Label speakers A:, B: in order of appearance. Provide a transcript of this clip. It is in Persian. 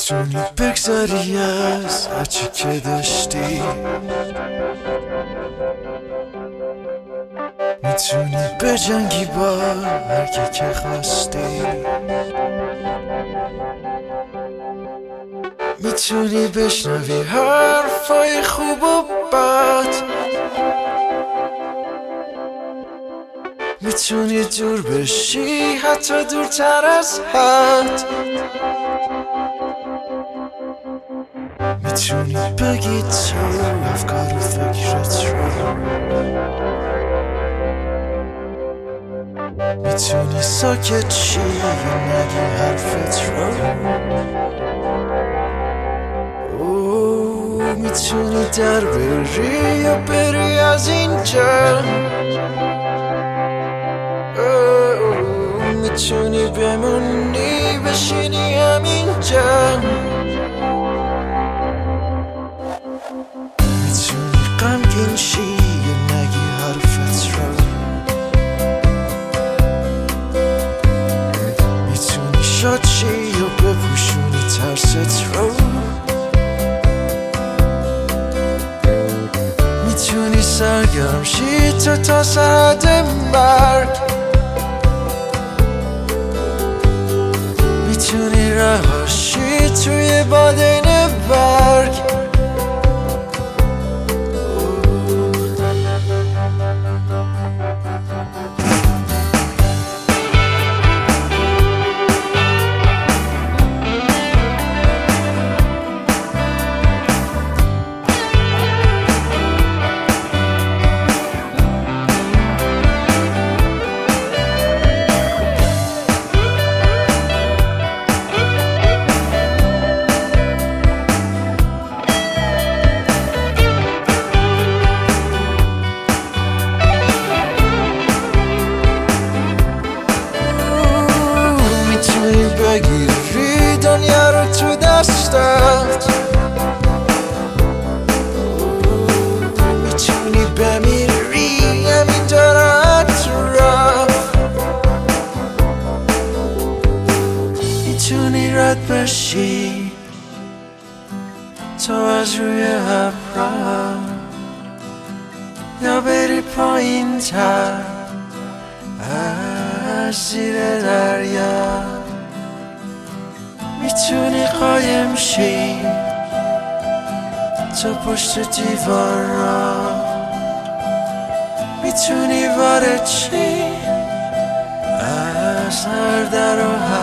A: میتونی بگذری از هرچی که داشتی، میتونی بجنگی با هر کی که خواستی، میتونی بشنوی حرفای خوب و بد، میتونی دور بشی حتی دورتر از حد، میتونی بگی تو افکار و فکرت رو، میتونی ساکت چی یا نگی حرفت رو، میتونی در بری یا بری از اینجا، میتونی بمونی بشینی همینجا، میتونی غمگین شی یا نگی حرفت رو، میتونی شاد شی یا بپوشونی ترست رو، میتونی سرگرم شی تا سرحد مرگ، میتونی رهاشی توی بادین برگ، بگیری دنیا رو تو دستت، میتونی بمیری همین دارت رفت، میتونی رد بشی تا از روی ابرها یا بری پایین تر از زیر دریا، میتونی قایم شی تا پشت دیوار را، میتونی وارد شی از هر در و